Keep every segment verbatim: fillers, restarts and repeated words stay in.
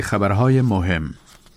خبرهای مهم.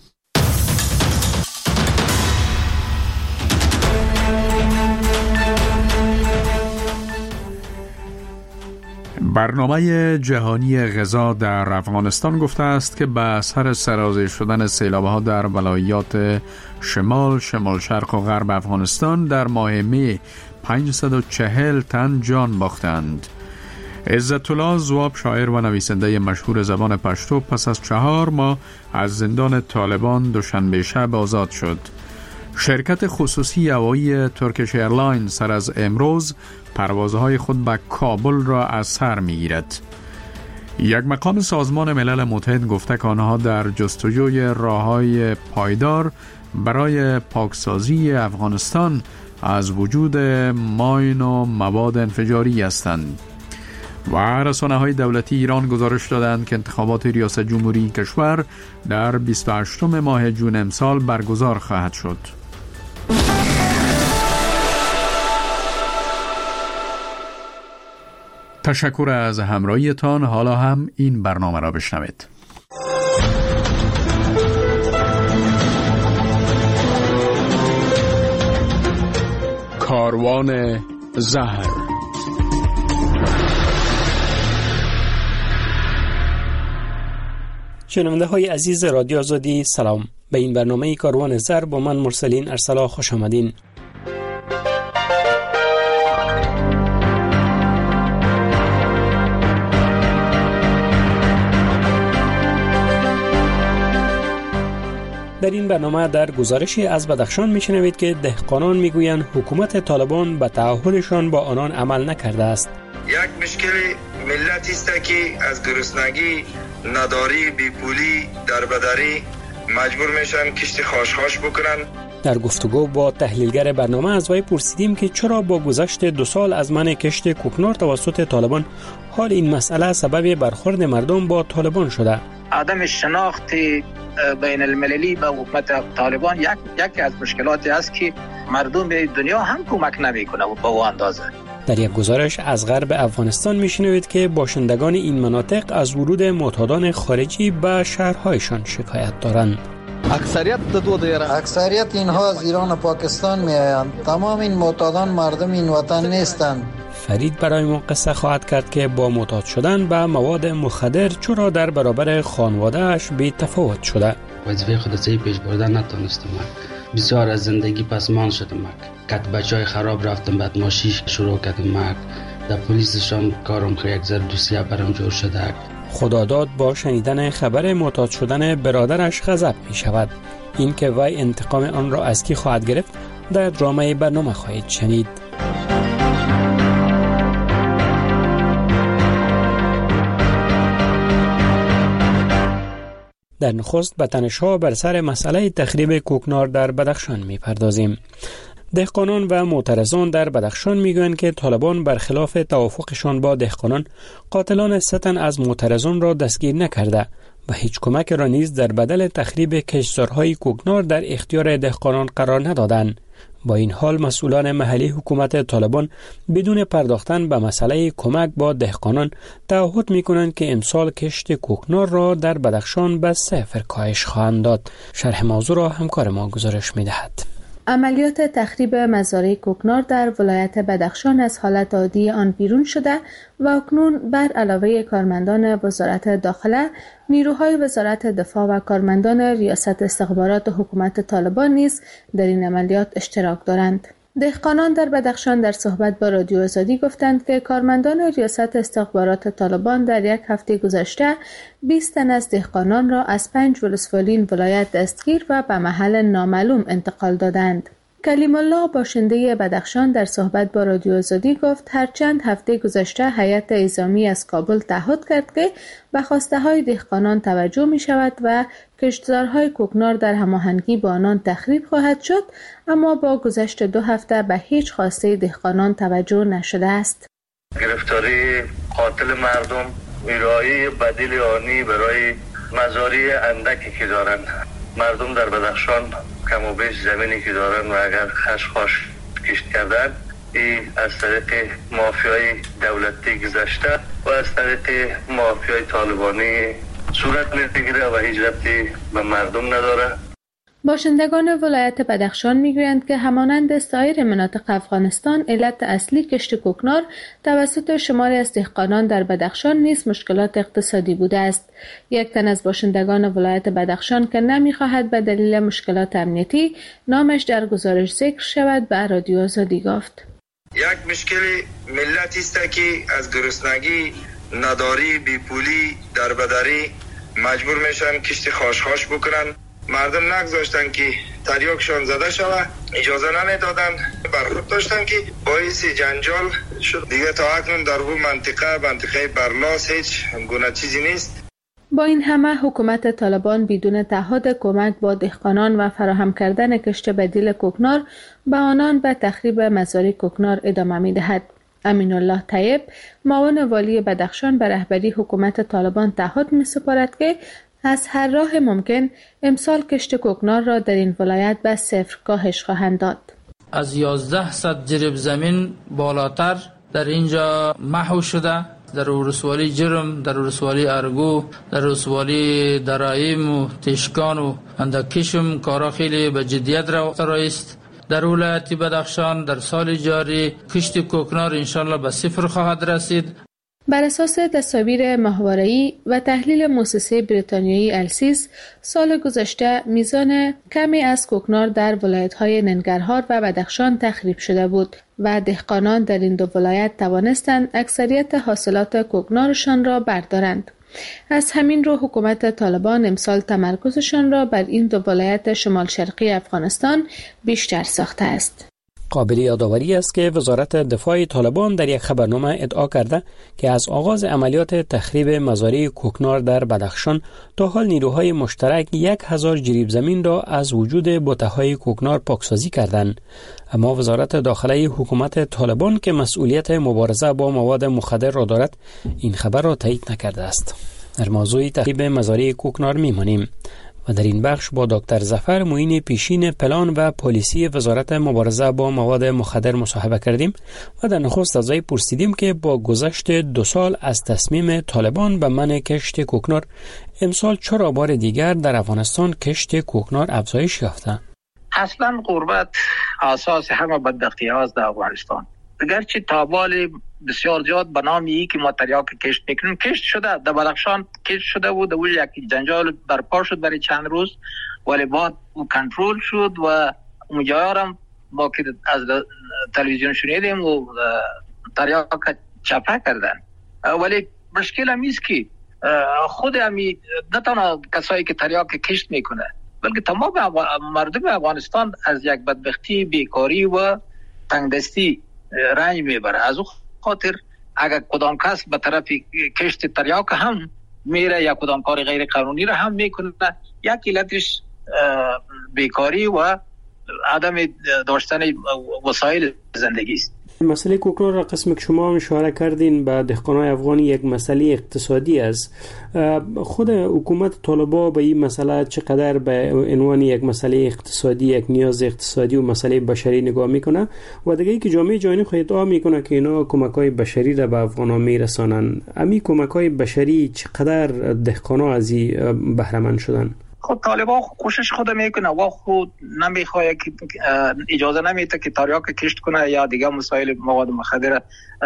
برنامه جهانی غذا در افغانستان گفته است که به اثر سرازیر شدن سیلاب‌ها در ولایات شمال، شمال شرق و غرب افغانستان در ماه می پانصد و چهل تن جان باختند. عزت الله زواب، شاعر و نویسنده مشهور زبان پشتو، پس از چهار ماه از زندان طالبان دوشنبه شب آزاد شد. شرکت خصوصی هوایی ترکیش ایرلاین سر از امروز پروازهای خود به کابل را از سر می‌گیرد. یک مقام سازمان ملل متحد گفته که آنها در جستجوی راه‌های پایدار برای پاکسازی افغانستان از وجود ماین و مواد انفجاری هستند. و رسانه‌های دولتی ایران گزارش دادند که انتخابات ریاست جمهوری کشور در بیست و هشتم ماه جون امسال برگزار خواهد شد. تشکر از همراهیتان. حالا هم این برنامه را بشنوید. کاروان زهر. شنونده های عزیز رادیو آزادی، سلام. به این برنامه کاروان زهر با من مرسلین ارسلا خوش آمدین. در این برنامه در گزارشی از بدخشان میشنوید که دهقانان میگویند حکومت طالبان به تعهدشان با آنان عمل نکرده است. یک مشکل ملتی است که از گرسنگی، نداری، بیپولی، دربدری مجبور میشن کشت خاش-خاش بکنن. در گفتگو با تحلیلگر برنامه از وی پرسیدیم که چرا با گذشت دو سال از منع کشت کوکنار توسط طالبان حال این مسئله سبب برخورد مردم با طالبان شده. عدم شناخت بین المللی با حکومت طالبان یک یکی از مشکلاتی است که مردم دنیا هم کمک نمیکنه و به اون اندازه. در یک گزارش از غرب افغانستان میشنوید که باشندگان این مناطق از ورود معتادان خارجی به شهرهایشان شکایت دارند. اکثریت دو دیره اکثریت اینها از ایران و پاکستان می آیند. تمام این معتادان مردم این وطن نیستند. فرید برای ما قصه خواهد کرد که با معتاد شدن به مواد مخدر چرا در برابر خانواده‌اش بی تفاوت شده. وظیفه خودی پیش بردن نتونستم. بسیار از زندگی پسمان شدم. کت بچهای خراب رفتم، بعد ماشیش شروع کردم. در پلیسشان کارم که یک ذره دوسیه برام جور شده. خداداد با شنیدن خبر معتاد شدن برادرش غضب می شود. این که وی انتقام آن را از کی خواهد گرفت در درامه برنامه خواهید شنید. در نخست به تنش‌ها بر سر مسئله تخریب کوکنار در بدخشان می‌پردازیم. دهقانان و معترضان در بدخشان میگویند که طالبان برخلاف توافقشان با دهقانان قاتلان سه تن از معترضان را دستگیر نکرده و هیچ کمک را نیز در بدل تخریب کشتزارهای کوکنار در اختیار دهقانان قرار ندادند. با این حال مسئولان محلی حکومت طالبان بدون پرداختن به مسئله کمک با دهقانان تعهد می‌کنند که امسال کشت کوکنار را در بدخشان به صفر کاهش خواهند داد. شرح موضوع را همکار ما گزارش می‌دهد. عملیات تخریب مزارع کوکنار در ولایت بدخشان از حالت عادی آن بیرون شده و اکنون بر علاوه کارمندان وزارت داخله، نیروهای وزارت دفاع و کارمندان ریاست استخبارات حکومت طالبان نیز در این عملیات اشتراک دارند. دهقانان در بدخشان در صحبت با رادیو آزادی گفتند که کارمندان ریاست استخبارات طالبان در یک هفته گذشته بیست تن از دهقانان را از پنج ولسوالی ولایت دستگیر و به محل نامعلوم انتقال دادند. کلیم الله باشنده بدخشان در صحبت با رادیو آزادی گفت هرچند هفته گذشته هیئت اعزامی از کابل تعهد کرد که به خواسته های دهقانان توجه می شود و کشتزارهای کوکنار در هماهنگی با آنان تخریب خواهد شد، اما با گذشت دو هفته به هیچ خواسته دهقانان توجه نشده است. گرفتاری قاتل مردم، ویرایی بدیل آنی برای مزارع اندکی که دارند. مردم در بدخشان کم و بیش زمینی که دارن و اگر خشخاش کشت کردن، این از طریق مافیای دولتی گذشته و از طریق مافیای طالبانی صورت میگیره و هیچ ربطی به مردم نداره. باشندگان ولایت بدخشان میگویند که همانند سایر مناطق افغانستان، علت اصلی کشت کوکنار توسط شماری از دهقانان در بدخشان نیز مشکلات اقتصادی بوده است. یک تن از باشندگان ولایت بدخشان که نمیخواهد به دلیل مشکلات امنیتی نامش در گزارش ذکر شود به رادیو آزادی گفت: یک مشکل ملت است که از گرسنگی، نداری، بیپولی، دربدری مجبور میشن کشت خاشخاش بکنن. مردم نگذاشتن که تریاکشان زده شود، اجازه نمیدادن، برخورد داشتن که باعث جنجال شد. دیگه تا اکنون در اون منطقه منطقه برلاس هیچ گونه چیزی نیست. با این همه حکومت طالبان بدون تعهد کمک با دهقانان و فراهم کردن کشت بدیل کوکنار به آنان به تخریب مزارع کوکنار ادامه می‌دهد. امین الله طیب، معاون والی بدخشان، به رهبری حکومت طالبان تعهد می‌سپارد که از هر راه ممکن امسال کشت کوکنار را در این ولایت به صفر کاهش خواهند داد. از یازده صد جریب زمین بالاتر در اینجا محو شده، در ولسوالی جرم، در ولسوالی ارگو، در ولسوالی درایم و تشکان و اندکشم کارا خیلی به جدیت رفته است. در ولایت بدخشان در سال جاری کشت کوکنار انشالله به صفر خواهد رسید. بر اساس تصاویر ماهواره‌ای و تحلیل مؤسسه بریتانیایی السیس، سال گذشته میزان کمی از کوکنار در ولایت‌های ننگرهار و بدخشان تخریب شده بود و دهقانان در این دو ولایت توانستند اکثریت حاصلات کوکنارشان را بردارند. از همین رو حکومت طالبان امسال تمرکزشان را بر این دو ولایت شمال شرقی افغانستان بیشتر ساخته است. قابل یادآوری است که وزارت دفاع طالبان در یک خبرنامه ادعا کرده که از آغاز عملیات تخریب مزارع کوکنار در بدخشان تا حال نیروهای مشترک یک هزار جریب زمین را از وجود بوته‌های کوکنار پاکسازی کردند. اما وزارت داخله حکومت طالبان که مسئولیت مبارزه با مواد مخدر را دارد این خبر را تایید نکرده است. در موضوع تخریب مزارع کوکنار می‌مانیم و در این بخش با دکتر ظفر معین پیشین پلان و پالیسی وزارت مبارزه با مواد مخدر مصاحبه کردیم و در نخست از او پرسیدیم که با گذشت دو سال از تصمیم طالبان به منع کشت کوکنار، امسال چرا بار دیگر در افغانستان کشت کوکنار افزایش یافته؟ اصلا غربت اساس همه بدبختی هاست در افغانستان. اگرچه تابال بسیار زیاد به نام ای که ما تریاک کشت میکنیم کشت شده، در بدخشان کشت شده بود، و یک جنجال برپا شد برای چند روز، ولی بعد او کنترل شد و اونجا ما که از تلویزیون شنیدیم و تریاک چپه کردن. ولی مشکل هم ایست که خود همی نه تنها کسایی که تریاک کشت میکنه بلکه تمام مردم افغانستان از یک بدبختی، بیکاری و تنگدستی رنج میبره. از اون خاطر اگر کدام کس به طرف کشت تریاک هم میره یا کدام کار غیر قانونی را هم میکنه، یک علتش بیکاری و عدم داشتن وسایل زندگی است. مسئله کوکنار را قسم که شما هم اشاره کردین به دهقانای افغانی یک مسئله اقتصادی است. خود حکومت طالبان به این مسئله چقدر به عنوان یک مسئله اقتصادی، یک نیاز اقتصادی و مسئله بشری نگاه میکنه و دیگه ای که جامعه جهانی خود ادعا میکنه که اینا کمک‌های بشری را به افغانا میرسانن، امی کمک‌های بشری چقدر دهقانا از این بهره مند شدن؟ خود طالبان کوشش خود میکنه و خود نمیخواد که اجازه نمیده که تریاک کشت کنه یا دیگه مسائل مواد مخدر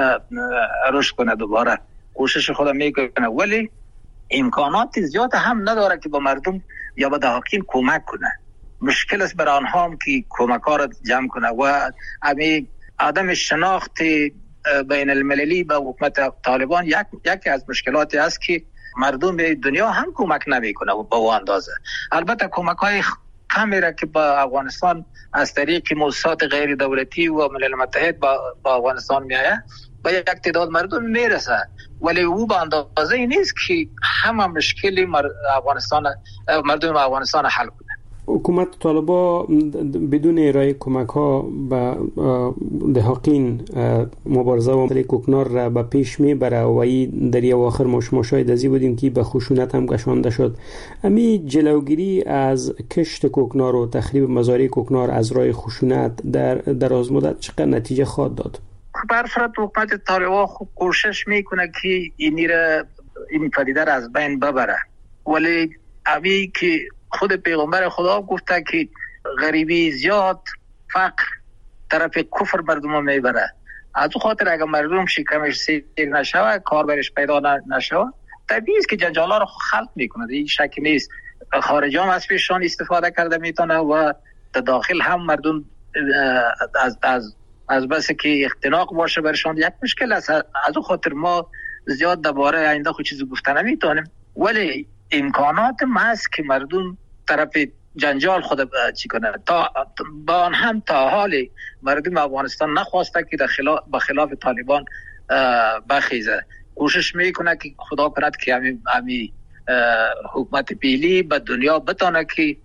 رشد کنه. دوباره کوشش خود میکنه ولی امکانات زیاد هم نداره که به مردم یا به دهقان کمک کنه. مشکل است برای آنها هم که کمک ها را جمع کنه و امی عدم شناخت بین المللی به حکومت طالبان یک یکی از مشکلاتی است که مردم به دنیا هم کمک نمیکنه و به اون اندازه. البته کمک های کمی را که با افغانستان از طریق مؤسسات غیر دولتی و ملل متحد با, با افغانستان میآید با یک تعداد مردم میرسه، ولی او به اندازه ای نیست که همه مشکل افغانستان مردم افغانستان حل کنه. حکومت طالبان بدون ارائه کمک ها به دهقان مبارزه و مسئله کوکنار را به پیش میبره و این در آخر مشاهده ازی بودیم که به خشونت هم کشانده شد. امی جلوگیری از کشت کوکنار و تخریب مزارع کوکنار از راه خشونت در دراز مدت چقدر نتیجه خواهد داد؟ برفرض حکومت طالبان کوشش میکنه که این را این پدیده را از بین ببره ولی امی که خود پیغمبر خدا گفته که غریبی زیاد فقر طرف کفر مردم میبره. از او خاطر اگر مردم شکمش سیر نشوه، کار برش پیدا نشوه، طبیعی است که جنجالا رو خلق میکنه. این شک نیست. خارجی هم از پیششان استفاده کرده میتونه و در داخل هم مردم از از از بس که اختناق باشه برشان یک مشکل است. از او خاطر ما زیاد درباره آینده خود چیزی گفته نمیتونیم، ولی امکانات محض که مردم طرف جنجال خود چی کنه. تا با هم تا حالی مردم افغانستان نخواسته که در خلاف به خلاف طالبان بخیزه. کوشش میکنه که خدا کند که همین همین حکومت پیلی به دنیا بتونه که یک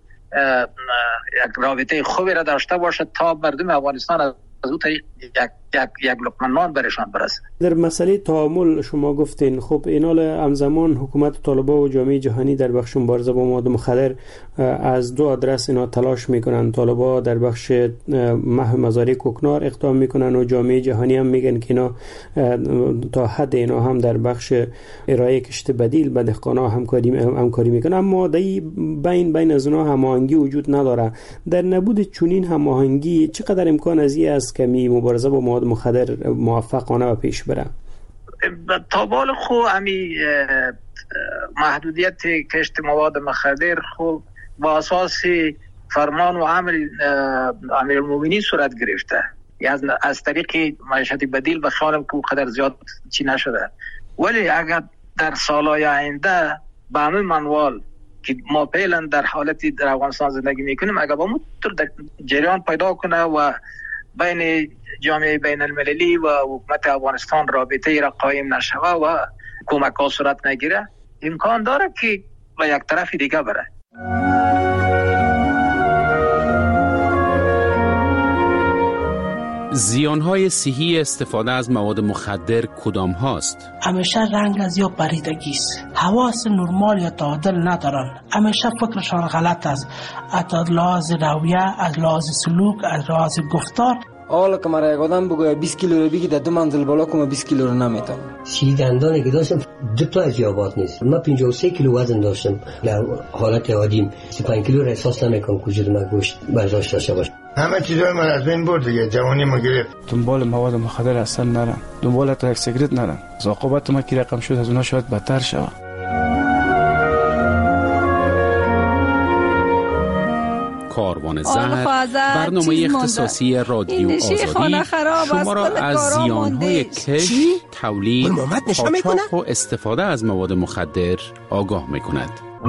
رابطه خوبی را داشته باشه تا مردم افغانستان از او طریق یک یک یک لقمه نان برشان برسه. در مسئله تعامل شما گفتین، خب اینال همزمان حکومت طالبان و جامعه جهانی در بخش مبارزه با مواد مخدر از دو آدرس اینا تلاش میکنن. طالبان در بخش محو مزارع کوکنار اقدام میکنن و جامعه جهانی هم میگن که اینا تا حد اینا هم در بخش ارائه کشت بدیل به دهقانا همکاری همکاری میکنن، اما در بین بین از اونها هماهنگی وجود نداره. در نبود چنین هماهنگی چقدر امکان از این است که می مبارزه با مواد مخدر موفقانه و پیش بره؟ تا بال خو امی محدودیت کشت مواد مخدر خو با اساس فرمان و امر امیرالمومنین صورت گرفته. از از طریق معیشت بدیل به خیالم که قدر زیاد چی نشده، ولی اگر در سالهای آینده به همین منوال که ما فعلا در حالتی در افغانستان زندگی میکنیم اگر با مطور جریان پیدا کنه و بین جامعه بین المللی و حکومت افغانستان رابطه را قایم نشوه و کمک ها صورت نگیره، امکان داره که به یک طرف دیگه بره. زیانهای صحی استفاده از مواد مخدر کدام هاست؟ همیشه رنگ از یا پریدگی است، حواس نرمال یا تعادل ندارن، همیشه فکرشان غلط است، از لحاظ رویه، از لحاظ سلوک، از لحاظ گفتار. حالا که مرا یک آدم بگوید بیست کیلو رو بگی در دو منزل بالا کنم بیست کیلو رو نمیتونم. سی دندانی که داشتم دو تا از یابات نیست. من پنجاه و سه کیلو وزن داشتم. در حالت عادی سی و پنج کیلو را احساس نمیکنم که وجود من گوشت برداشت داشته باشه. همه چیزای من از بین برد دیگه، جوانی ما گرفت. دنبال مواد مخدر اصلا نرم، دنبال تا یک سیگرت نرم. عاقبت ما کی رقم شد از اونها شاید بدتر شود. کاروان زهر، برنامه اختصاصی رادیو آزادی شما را از زیانهای کشت، تولید، قاچاق و استفاده از مواد مخدر آگاه می‌کند.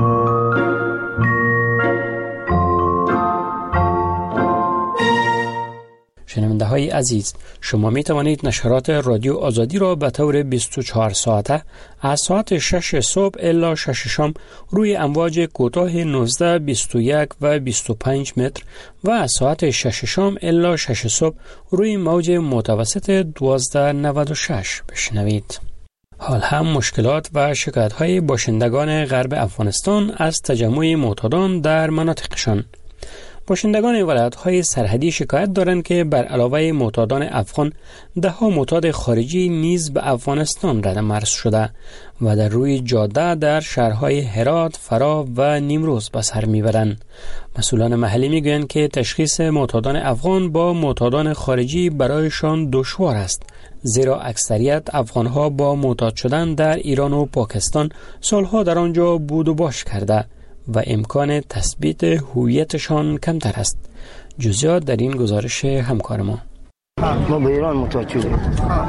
شنونده های عزیز، شما می توانید نشرات رادیو آزادی را به طور بیست و چهار ساعته از ساعت شش صبح الی شش شام روی امواج کوتاه نوزده، بیست و یک و بیست و پنج متر و از ساعت شش شام الی شش صبح روی موج متوسط دوازده نود و شش بشنوید. حال هم مشکلات و شکایت های باشندگان غرب افغانستان از تجمع معتادان در مناطقشان. باشندگان ولایت‌های سرحدی شکایت دارند که بر علاوه معتادان افغان، ده ها معتاد خارجی نیز به افغانستان رد مرز شده و در روی جاده در شهرهای هرات، فرا و نیمروز به سر میبرند. مسئولان محلی میگویند که تشخیص معتادان افغان با معتادان خارجی برایشان دشوار است، زیرا اکثریت افغانها با معتاد شدن در ایران و پاکستان سالها در آنجا بود و باش کرده و امکان تثبیت هویتشان کمتر است. جزئیات در این گزارش همکار ما. ما به ایران معتاد شدیم.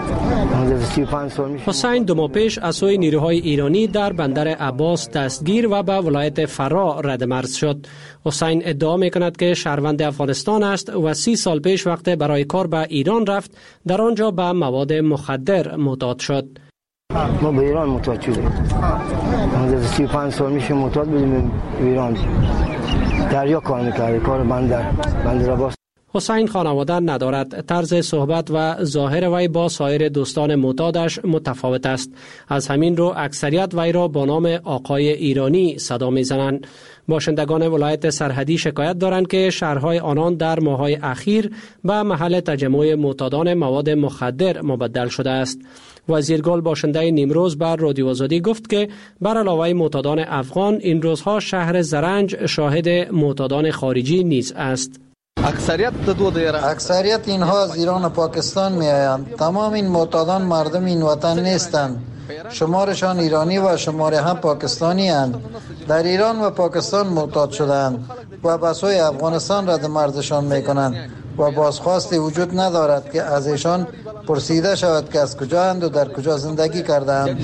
حسین دو ماه پیش از سوی نیروهای ایرانی در بندر عباس دستگیر و به ولایت فرا رد مرز شد. حسین ادعا میکند که شهروند افغانستان است و سی سال پیش وقت برای کار به ایران رفت، در آنجا به مواد مخدر معتاد شد. ما به ایران معتاد شدیم. ما سی و پنج سال میشه معتاد بودیم ایران. دریا کار میکردیم، کار بندر بندر عباس. حسین خانواده ندارد. طرز صحبت و ظاهر وی با سایر دوستان معتادش متفاوت است. از همین رو اکثریت وی را با نام آقای ایرانی صدا می‌زنند. باشندگان ولایت سرحدی شکایت دارند که شهرهای آنان در ماه‌های اخیر به محل تجمع معتادان مواد مخدر مبدل شده است. وزیرگل باشنده نیمروز بر رادیو آزادی گفت که بر علاوه معتادان افغان این روزها شهر زرنج شاهد معتادان خارجی نیز است. اکثریت دو دیره اکثریت اینها از ایران و پاکستان می آیند. تمام این معتادان مردم این وطن نیستند. شمارشان ایرانی و شمار هم پاکستانی اند. در ایران و پاکستان معتاد شدند و بسوی افغانستان رد مردشان می کنند و بازخواستی وجود ندارد که از ایشان پرسیده شود که از کجا اند و در کجا زندگی کردند.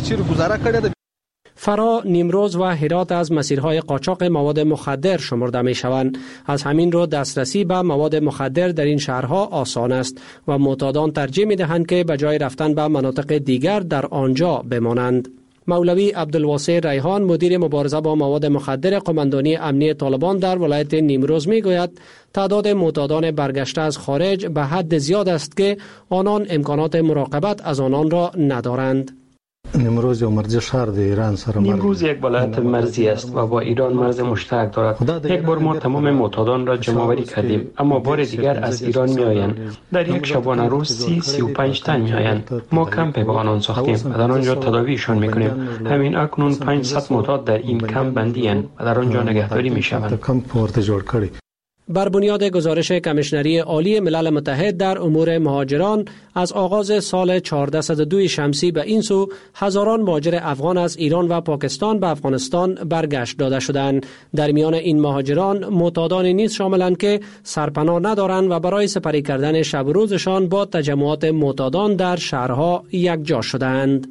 فرا، نیمروز و هرات از مسیرهای قاچاق مواد مخدر شمرده می شوند. از همین رو دسترسی به مواد مخدر در این شهرها آسان است و معتادان ترجیح می دهند که به جای رفتن به مناطق دیگر در آنجا بمانند. مولوی عبدالواسع ریحان، مدیر مبارزه با مواد مخدر قماندانی امنی طالبان در ولایت نیمروز می گوید تعداد معتادان برگشته از خارج به حد زیاد است که آنان امکانات مراقبت از آنان را ندارند. نیمروز یا مرزی شهر در ایران سره نیمروز یک ولایت مرزی است و با ایران مرز مشترک دارد. یک بار ما تمام معتادان را جمع آوری کردیم، اما بار دیگر از ایران می آیند. در یک شبانه روز سی سی و پنج تن می آیند. ما کمپ به آنان ساختیم و در آنجا تداویشان می کنیم. همین اکنون پانصد معتاد در این کمپ بندی اند و در آنجا نگهداری می شوند. بر بنیاد گزارش کمیشنری عالی ملل متحد در امور مهاجران، از آغاز سال چهارصد و دو شمسی به این سو هزاران مهاجر افغان از ایران و پاکستان به افغانستان برگشت داده شدند. در میان این مهاجران معتادانی نیز شاملند که سرپناه ندارند و برای سپری کردن شب و روزشان با تجمعات معتادان در شهرها یکجا شدند.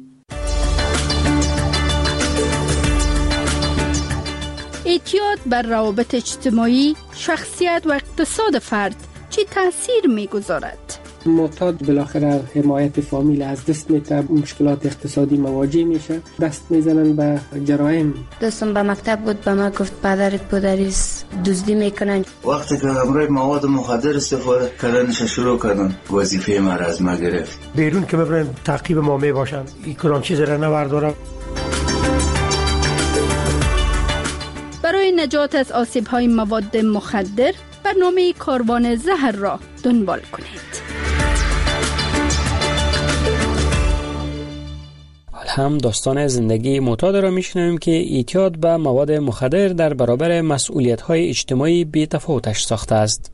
اعتیاد بر روابط اجتماعی، شخصیت و اقتصاد فرد چه تأثیر می‌گذارد؟ معتاد بالاخره حمایت فامیل از دست می‌ده، مشکلات اقتصادی مواجه میشه، دست میزنن به جرایم. دوستم به مکتب بود، به ما گفت پدرت پدریست دزدی میکنن. وقتی که امروز مواد مخدر استفاده کردنش شروع کردن، وظیفه ما را از ما گرفت. بیرون که ببرن تعقیب ما میباشن، این کلام چیز را نوردارم. برای نجات از آسیب‌های مواد مخدر برنامه کاروان زهر را دنبال کنید. حال هم داستان زندگی معتاد را میشنویم که اعتیاد به مواد مخدر در برابر مسئولیت‌های اجتماعی بی‌تفاوتش ساخته است.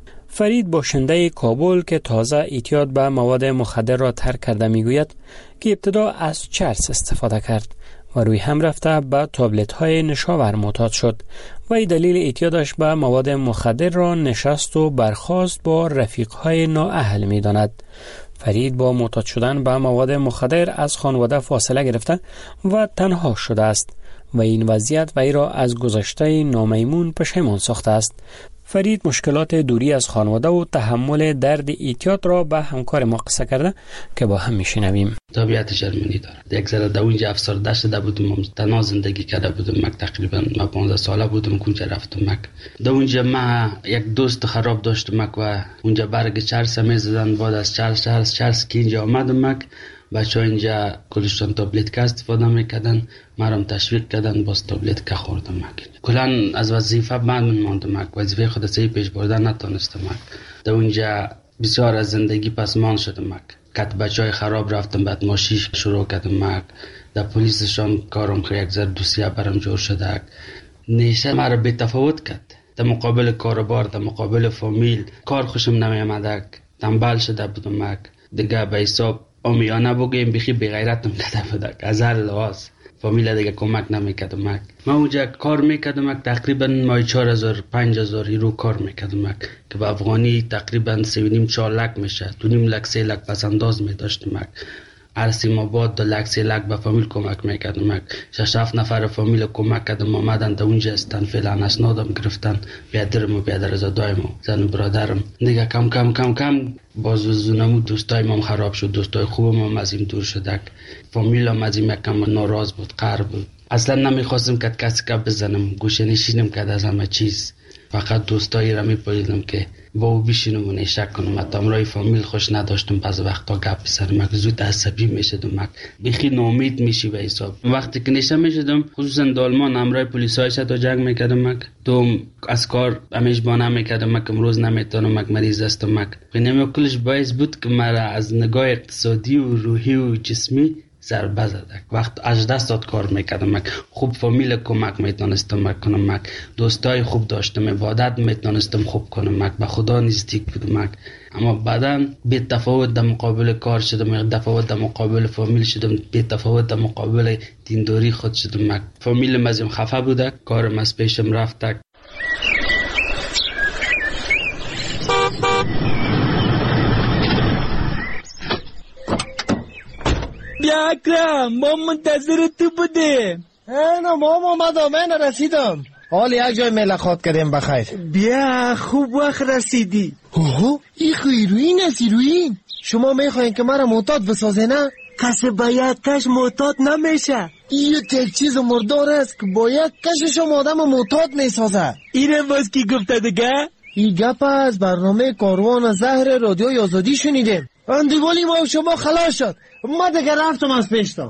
فرید باشنده کابل که تازه اعتیاد به مواد مخدر را ترک کرده میگوید که ابتدا از چرس استفاده کرد و روی هم رفته به تابلت های نشاور معتاد شد و این دلیل اعتیادش به مواد مخدر را نشست و برخاست با رفیق های نااهل می داند. فرید با معتاد شدن به مواد مخدر از خانواده فاصله گرفته و تنها شده است و این وضعیت وی را از گذشته نامیمون پشیمان ساخته است. فرید مشکلات دوری از خانواده و تحمل درد اعتیاد را به همکار ما قصه کرده که با هم میشنویم. طبیعت جرمنی داره. یک ذره در اونجا افسرده شده بودم، تنها زندگی کرده بودم. مک تقریبا ما پانزده ساله بودم که اونجا رفتم مک. در اونجا ما یک دوست خراب داشتم مک و اونجا برگ چرس میزدن. بعد از چرس چرس چرس که اینجا آمدم مک، بچه ها اینجا کلشتان تابلت که استفاده میکردن، مرام تشویق کردن باز تابلت که خوردم مک. کلان از وظیفه بعد من ماندم مک، وظیفه خود سعی پیش بردن نتونستم مک. در اونجا بسیار از زندگی پسمان شدم مک. کت بچه های خراب رفتم بعد ماشیش شروع کردم مک. در پلیسشان کارم که یک زر دوسیه برم جور شده. نیشه مرا بی تفاوت کرد. در مقابل کاربار، در مقابل فامیل کار خوشم نمیامدک. تنبل شده بودم مک. دیگه به حساب آمیانه بگیم بخی بغیرتم کده بودک. از هر لحاظ فامیل دیگه کمک نمیکردم مک. من اونجا کار میکردم مک، تقریبا مای چهار هزار پنج هزار یورو کار میکردم مک که به افغانی تقریبا سه و نیم چهار لک میشه. دو نیم لک سه لک پس انداز میداشتم مک. هر سیم آباد دو لک سه لک به فامیل کمک میکردم مک. شش هفت نفر فامیل کمک کردم آمدن در اونجا استن فعلا اسنادم گرفتن، بیادرم و بیادر زادایم و زن و برادرم دیگه کم کم کم کم باز زونمو دوستایم هم خراب شد. دوستای خوبم هم از این دور شدک. فامیل هم از این یکم ناراض بود، قهر بود. اصلا نمیخواستم که کسی که بزنم، گوشه نشینم کرد از همه چیز. فقط دوستایی را میپاییدم که با او بشینم و نشک کنم. حتی امرای فامیل خوش نداشتم، بعض وقتا گپ بزنم، زود عصبی میشدم، بخی ناامید میشی به حساب. وقتی که نشه میشدم خصوصا دالمان امرای پلیسای تا جنگ میکردم، تو از کار همیش بانه میکردم که امروز نمیتونم، مریض هستم. اینم کلش باعث بود که مرا از نگاه اقتصادی و روحی و جسمی ضربه زد. وقت از دست داد کار میکردم، خوب فامیل کمک میتونستم کنم، دوستای خوب داشتم، عبادت میتونستم خوب کنم، به خدا نزدیک بودم. اما بعدا بی تفاوت در مقابل کار شدم، تفاوت در مقابل فامیل شدم، بی تفاوت در مقابل دینداری خود شدم. فامیل مزیم خفه بوده، کارم از پیشم رفته. بیا اکرم، ما منتظر تو بودیم. اینا ماما اومدم، من رسیدم. حال یک جای ملاقات کردیم بخیر. بیا خوب وقت رسیدی. اوه این خیروین است. ایروین شما میخواین که مرا معتاد بسازه نه؟ کسی باید کش معتاد نمیشه. این یک چیز مردار است که باید کشش آدم معتاد میسازه. اینه باز کی گفته دیگه؟ این گپ از برنامه کاروان زهر رادیوی آزادی شنیدیم. اندیوالی ما شما خلاص شد، ما دیگه رفتم از پیشتم.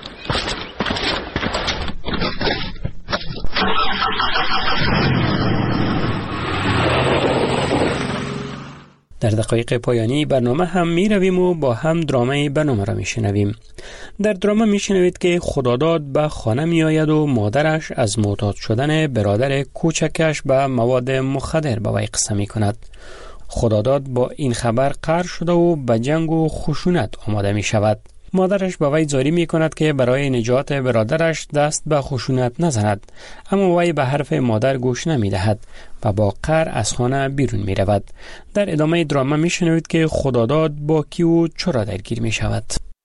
در دقایق پایانی برنامه هم می رویم و با هم درامه برنامه را می شنویم. در درامه می شنوید که خداداد به خانه می آید و مادرش از معتاد شدن برادر کوچکش به مواد مخدر به وی قصه می کند. خداداد با این خبر قهر شده و به جنگ و خشونت آماده می شود. مادرش به وی زاری می کند که برای نجات برادرش دست به خشونت نزند، اما وی به حرف مادر گوش نمی دهد و با قهر از خانه بیرون می رود. در ادامه دراما می شنوید که خداداد با کی و چرا درگیر می شود.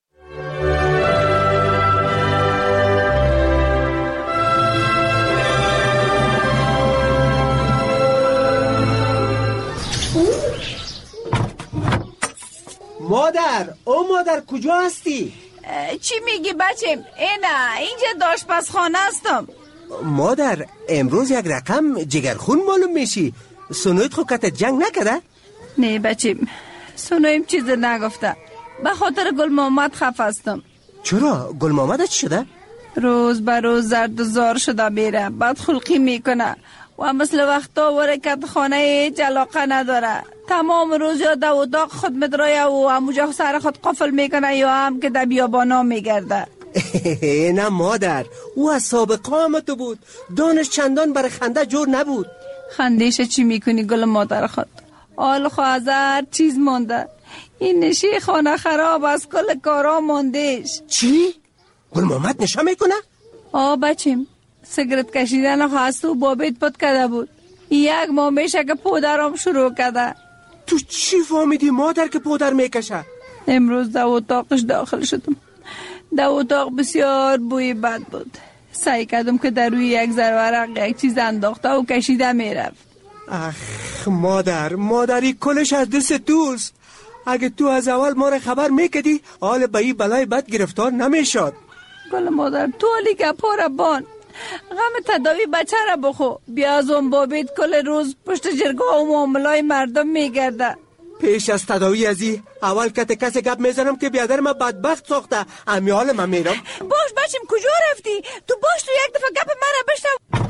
مادر، او مادر کجا هستی؟ چی میگی بچم؟ اینا اینجا آشپزخانه هستم. مادر امروز یک رقم جگرخون معلوم میشی. سنویت خو کت جنگ نکده؟ نه بچم، سنویم چیز نگفته. به خاطر گل محمد خف هستم. چرا؟ گل محمد چی شده؟ روز به روز زرد و زار شده میره، بد خلقی میکنه و مثل وقتا ورکت خانه جلاقه نداره. تمام روز یا در اتاق خود مدرایه و همونجا سر خود قفل میکنه یا هم که در بیابانا میگرده. نه مادر، او از سابقه آمده بود، دانش چندان برای خنده جور نبود. خندیش چی میکنی گل مادر خود؟ آل خوازر چیز مانده. این نشی خانه خراب از کل کارا ماندهش. چی؟ گل محمد نشه میکنه؟ آه بچیم، سیگرت کشیدن خواست و بابیت پد کده بود. یک ماه میشه که پودرم شروع کده. تو چی فهمیدی مادر که پودر میکشه؟ امروز در اتاقش داخل شدم. در اتاق بسیار بوی بد بود. سعی کردم که در روی یک ذره یک چیز انداخته و کشیده میرفت. اخ مادر، مادری کلش از دست توست. اگه تو از اول ما را خبر میکدی حال به این بلای بد گرفتار نمیشد. گل مادر تولی که پاره بان غم تداوی بچه را بخو. بیا از اون بابید کل روز پشت جرگاه و معاملای مردم میگرده. پیش از تداوی ازی اول کت کسی گپ میزنم که بیادر ما بدبخت ساخته. امی حال من میرم. باش بچم کجا رفتی؟ تو باش تو یک دفعه گپ من را بشنو.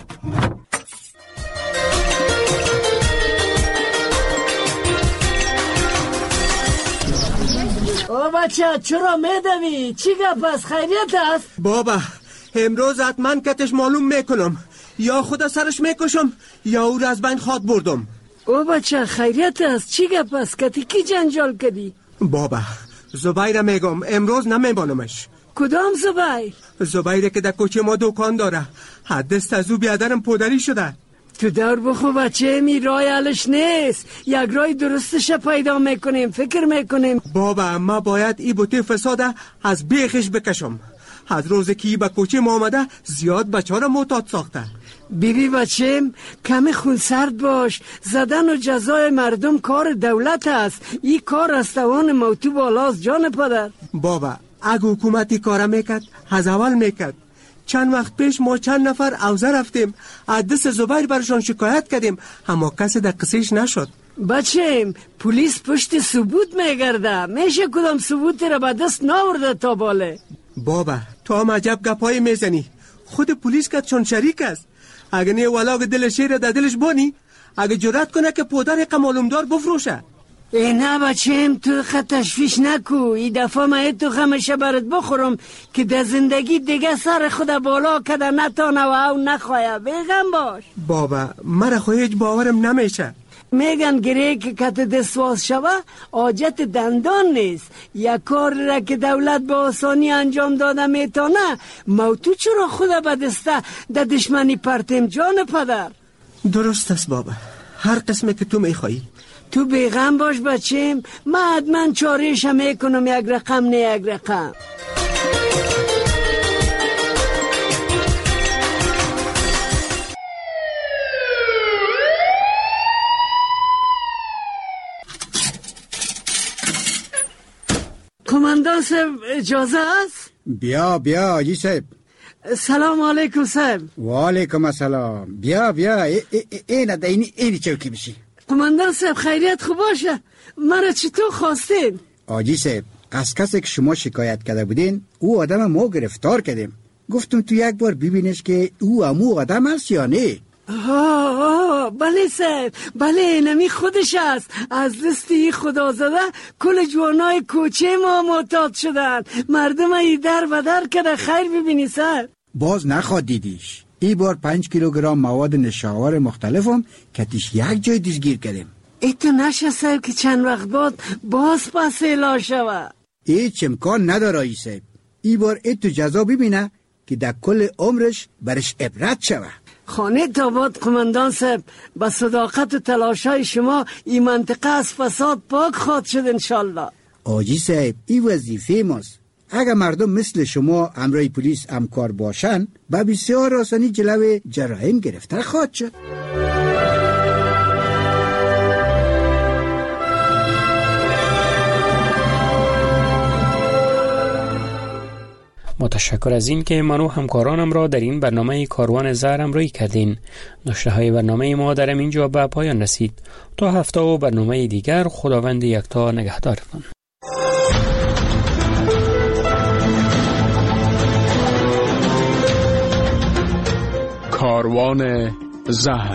او بچه چرا میدوی؟ چی گپ است؟ خیریت است؟ بابا امروز حتما کتش معلوم میکنم، یا خدا سرش میکشم یا او را از بین خواد بردم. او بچه خیریت است؟ چی گپ است؟ کتی کی جنجال کردی؟ بابا زبیر میگم، امروز نمیبانمش. کدام زبیر؟ زبیر که در کوچه ما دکان داره. حدست از او بیادرم پودری شده. تو دور بخو بچه، می رای علش نیست. یک رای درستش پیدا میکنیم، فکر میکنیم. بابا ما باید ای بوته فساده از بیخش بکشم. از روزی که ای با کوچه ما آمده زیاد بچه ها را معتاد ساخته. بیبی بچم کمی خونسرد باش. زدن و جزای مردم کار دولت است. این کار از توان موتو بالاست جان پدر. بابا اگه حکومتی کار میکرد از اول میکرد. چند وقت پیش ما چند نفر اوزه رفتیم، از دست زبیر برشان شکایت کردیم، اما کسی در قصیش نشد. بچه پلیس پشت ثبوت میگرده، میشه کدام ثبوتی را به دست ناورده تا باله. بابا تو هم عجب گپای میزنی، خود پلیس که چون شریک است. اگه نه ولاگ دل شیر در دلش بانی، اگه جرأت کنه که پودر یک معلومدار بفروشه. ای نه بچه‌م تو خط تشویش نکو، این دفعه من تو خمشه برات بخورم که در زندگی دیگه سر خود بالا کده نتانه و او نخواه. بیغم باش بابا، مرا خو هیچ باورم نمیشه. میگن گره که کت دستواز شوه حاجت دندان نیست. یک کار را که دولت با آسانی انجام داده میتونه، موتو چرا خود به دسته در دشمنی پرتیم جان پدر؟ درست است بابا، هر قسمه که تو میخوایی. تو بیغم باش بچیم، من حتما چاریش میکنم، یک رقم نه یک رقم. کماندان صاحب اجازه است؟ بیا بیا آجی صاحب. سلام علیکم صاحب. و علیکم السلام. بیا بیا این ده اینی اینی چوکی بشی. کماندان صاحب خیریت خوب باشه، مرا چطور خواستین؟ آجی صاحب، از کسی که شما شکایت کرده بودین او آدم ما گرفتار کردیم. گفتم تو یک بار ببینش که او امو آدم است یا نه. آه آه بله صاحب، بله نمی خودش است. از دستی خدا زده کل جوانای کوچه ما معتاد شدن، مردم ای در و در کده. خیر ببینی صاحب. باز نخواد دیدیش. ای بار پنج کیلوگرم مواد نشاور مختلفم کتیش یک جای دستگیر کردیم. ای تو نشه صاحب که چند وقت بعد باز پس اعلا شوه. هیچ امکان نداره ای صاحب. ای بار ای تو جزا ببینه که در کل عمرش برش عبرت شوه. خانه تاباد قماندان صاحب، با صداقت و تلاشای شما این منطقه از فساد پاک خواد شد انشالله. آجی صاحب این وظیفه ماست. اگر مردم مثل شما امرای پلیس همکار باشن با بسیار آسانی جلو جرایم گرفتار خواهد شد. متشکر از این که منو همکارانم را در این برنامه کاروان زهر همراهی کردین. نشره های برنامه ما در اینجا به پایان رسید. تا هفته و برنامه دیگر، خداوند یکتا نگهدارتان. کاروان زهر.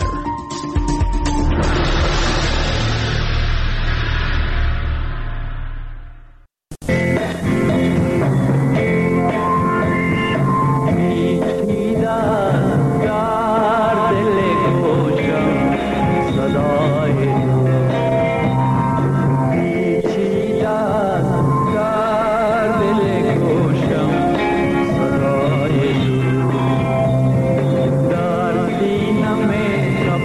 Dar din me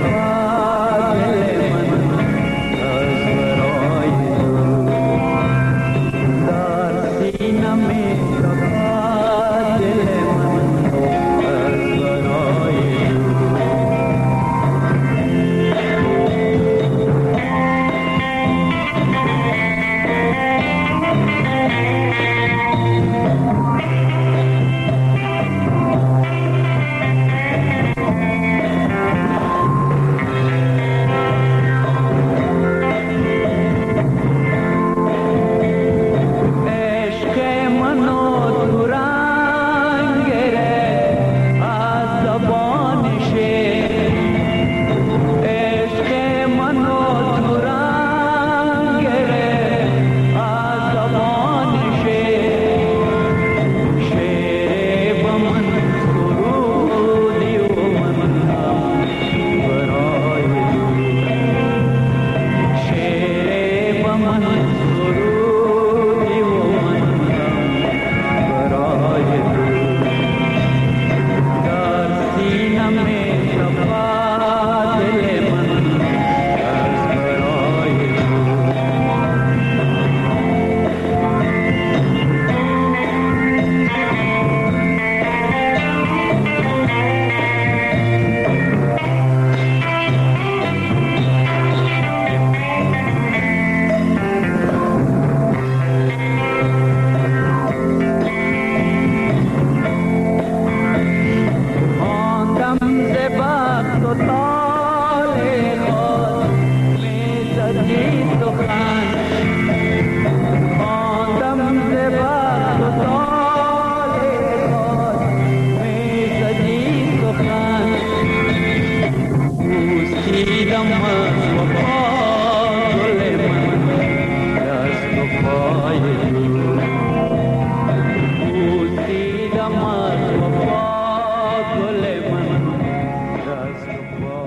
Dhamma